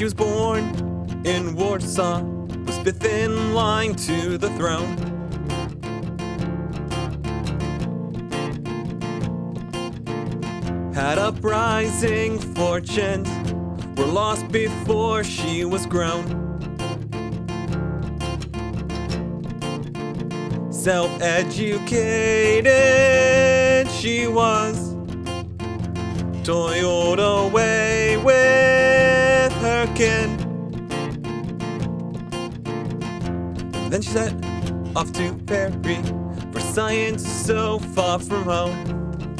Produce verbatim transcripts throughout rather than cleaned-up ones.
she was born in Warsaw, was fifth in line to the throne. Had uprising fortunes, were lost before she was grown. Self-educated she was, toiled away with her kin. Then she set off to Paris for science so far from home.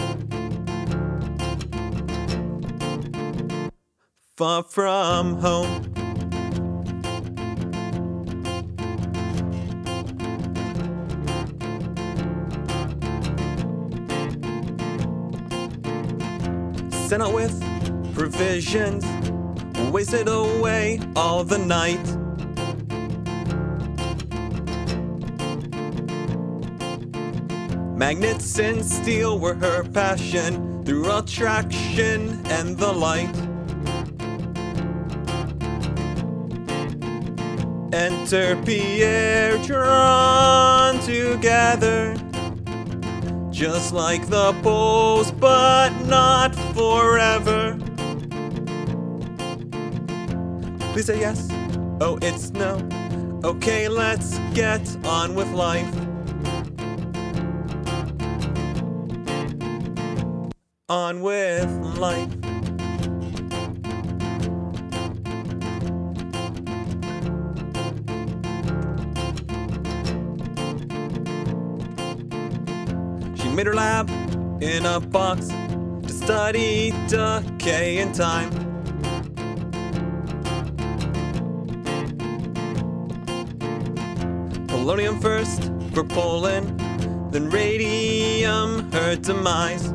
Far from home. Sent out with provisions, wasted away all the night. Magnets and steel were her passion, through attraction and the light. Enter Pierre, drawn together, just like the poles, but not forever. Please say yes, oh it's no. Okay, let's get on with life. On with life. She made her lab in a box to study decay and time. Polonium first for Poland, then radium her demise.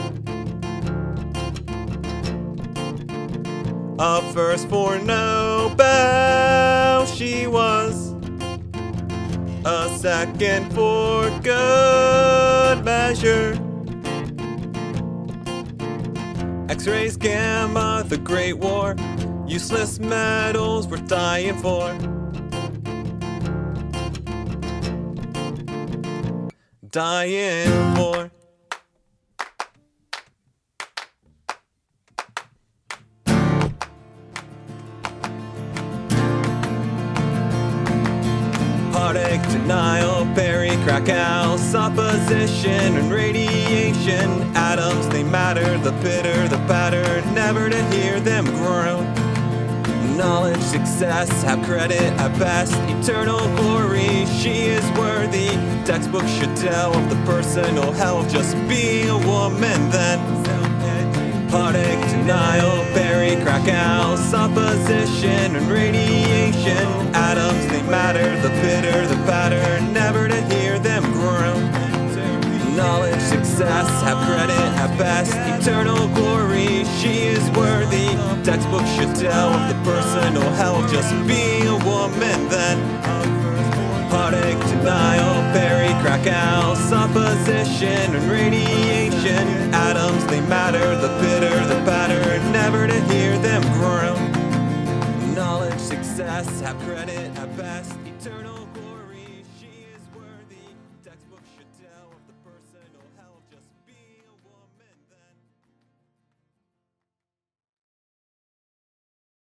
A first for Nobel she was, a second for good measure. X-rays, gamma, the Great War, useless metals we're dying for. Dying for. Heartache, denial, Perry, Krakow, supposition and radiation. Atoms, they matter, the bitter, the batter, never to hear them groan. Knowledge, success, have credit at best, eternal glory, she is worthy. Textbooks should tell of the personal hell of just being a woman then. Heartache, denial, Perry, Krakow, supposition and radiation. Atoms, they matter, the bitter, the batter, never to hear them groan. Knowledge, success, have credit at best, eternal glory, she is worthy. Textbooks should tell of the personal hell of just being a woman then. Heartache, denial, Perry, Krakow, supposition and radiation. Atoms, they matter, the bitter, the batter, never to hear them groan. Knowledge, success, have credit at best.